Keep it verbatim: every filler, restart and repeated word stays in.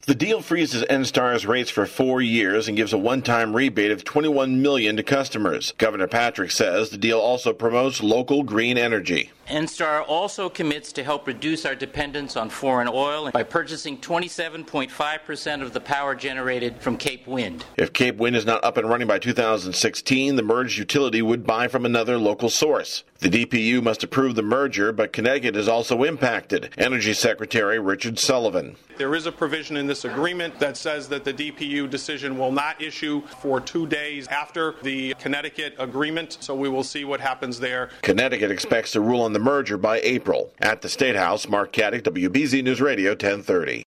The deal freezes Enstar's rates for four years and gives a one-time rebate of twenty-one million dollars to customers. Governor Patrick says the deal also promotes local green energy. Enstar also commits to help reduce our dependence on foreign oil by purchasing twenty-seven point five percent of the power generated from Cape Wind. If Cape Wind is not up and running by two thousand sixteen, the merged utility would buy from another local source. The D P U must approve the merger, but Connecticut is also impacted. Energy Secretary Richard Sullivan. There is a provision in this agreement that says that the D P U decision will not issue for two days after the Connecticut agreement, so we will see what happens there. Connecticut expects to rule on the merger by April. At the State House, Mark Caddick, W B Z News Radio ten thirty.